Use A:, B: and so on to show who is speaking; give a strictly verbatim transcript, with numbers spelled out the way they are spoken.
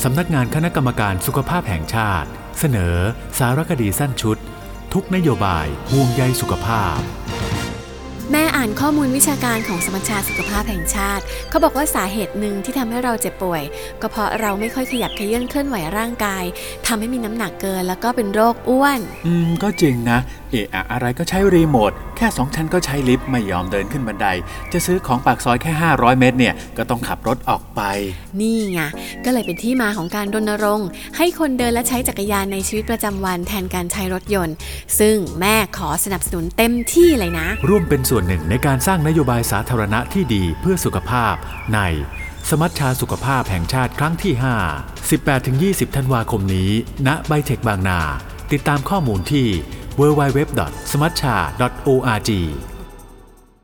A: สำนักงานคณะกรรมการสุขภาพแห่งชาติเสนอสารคดีสั้นชุดทุกนโยบายห่วงใยสุขภาพ
B: แม่อ่านข้อมูลวิชาการของสมัชชาสุขภาพแห่งชาติเขาบอกว่าสาเหตุหนึ่งที่ทำให้เราเจ็บป่วยก็เพราะเราไม่ค่อยขยับเขยื้อนเคลื่อนไหวร่างกายทำให้มีน้ำหนักเกินแล้วก็เป็นโรคอ้วน
C: อืมก็จริงนะเอะอะอะไรก็ใช้รีโมทแค่สองชั้นก็ใช้ลิฟต์ไม่ยอมเดินขึ้นบันไดจะซื้อของปากซอยแค่ห้าร้อยเมตรเนี่ยก็ต้องขับรถออกไป
B: นี่ไงก็เลยเป็นที่มาของการรณรงค์ให้คนเดินและใช้จักรยานในชีวิตประจำวันแทนการใช้รถยนต์ซึ่งแม่ขอสนับสนุนเต็มที่เลยนะ
A: ร่วมเป็นส่วนหนึ่งในการสร้างนโยบายสาธารณะที่ดีเพื่อสุขภาพในสมัชชาสุขภาพแห่งชาติครั้งที่ห้า สิบแปดถึงยี่สิบ ธันวาคมนี้ณไบเทคบางนาติดตามข้อมูลที่ ดับเบิลยู ดับเบิลยู ดับเบิลยู ดอท สมัชชา ดอท โอ อาร์ จี